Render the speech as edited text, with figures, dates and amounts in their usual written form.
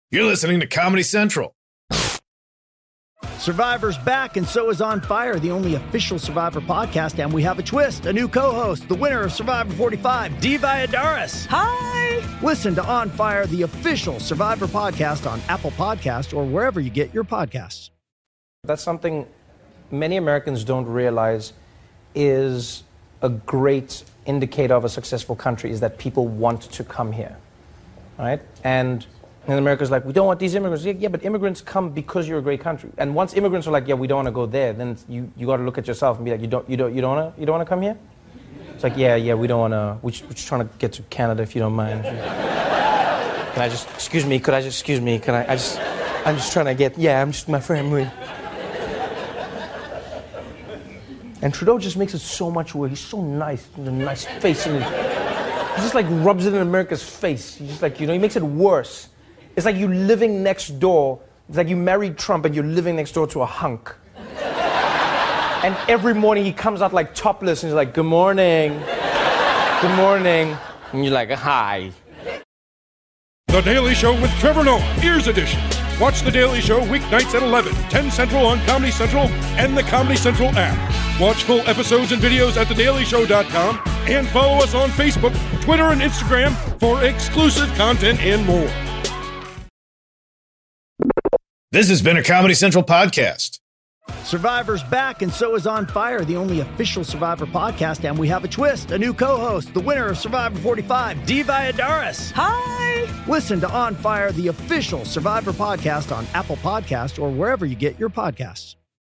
You're listening to Comedy Central. Survivor's back, and so is On Fire, the only official Survivor podcast. And we have a twist, a new co-host, the winner of Survivor 45, Dee Valladares. Hi! Listen to On Fire, the official Survivor podcast on Apple Podcasts or wherever you get your podcasts. That's something many Americans don't realize is a great indicator of a successful country, is that people want to come here, right? And America's like, we don't want these immigrants. Yeah, but immigrants come because you're a great country. And once immigrants are like, yeah, we don't want to go there, then you got to look at yourself and be like, you don't want to come here? It's like, yeah, we don't want to. We're just trying to get to Canada, if you don't mind. I'm just trying to get. Yeah, I'm just my family. And Trudeau just makes it so much worse. He's so nice, with a nice face, and he just like rubs it in America's face. He's just like, he makes it worse. It's like you living next door. It's like you married Trump and you're living next door to a hunk. And every morning he comes out like topless and he's like, good morning. Good morning. And you're like, hi. The Daily Show with Trevor Noah, Ears Edition. Watch The Daily Show weeknights at 11, 10 Central on Comedy Central and the Comedy Central app. Watch full episodes and videos at thedailyShow.com and follow us on Facebook, Twitter, and Instagram for exclusive content and more. This has been a Comedy Central podcast. Survivor's back, and so is On Fire, the only official Survivor podcast. And we have a twist, a new co-host, the winner of Survivor 45, Dee Valladares. Hi! Listen to On Fire, the official Survivor podcast on Apple Podcasts or wherever you get your podcasts.